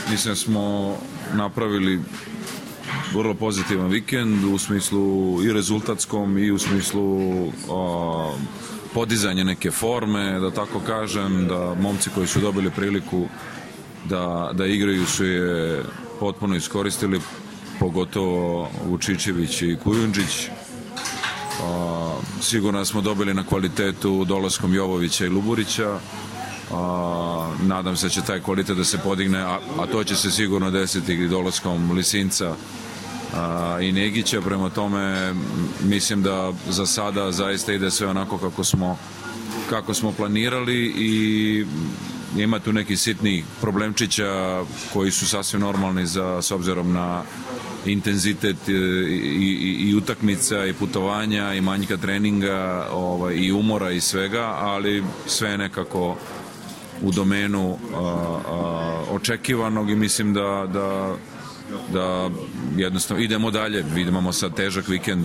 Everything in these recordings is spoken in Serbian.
mislim da smo napravili vrlo pozitivan vikend u smislu i rezultatskom i u smislu podizanja neke forme, da tako kažem, da momci koji su dobili priliku da igraju su je potpuno iskoristili, pogotovo Vučićević i Kujundžić. Sigurno smo dobili na kvalitetu dolaskom Jovovića i Luburića. Nadam se da će taj kvalitet da se podigne, a to će se sigurno desiti dolaskom Lisinca i Negića. Prema tome mislim da za sada zaista ide sve onako kako smo planirali i ima tu neki sitni problemčića koji su sasvim normalni s obzirom na intenzitet i utakmica i putovanja i manjka treninga i umora i svega, ali sve je nekako u domenu očekivanog i mislim da jednostavno idemo dalje. Imamo sad težak vikend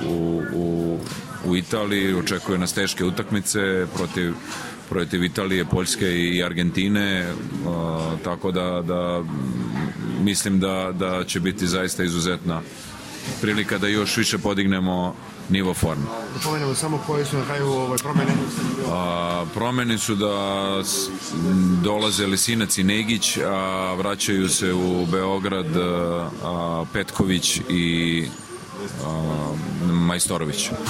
u Italiji, očekuje nas teške utakmice protiv Italije, Poljske i Argentine, tako da mislim da će biti zaista izuzetna prilika da još više podignemo nivo forme. Da pomenemo samo koje su na kraju promene? Promene su da dolaze Lisinac i Negić, a vraćaju se u Beograd Petković i Majstorović.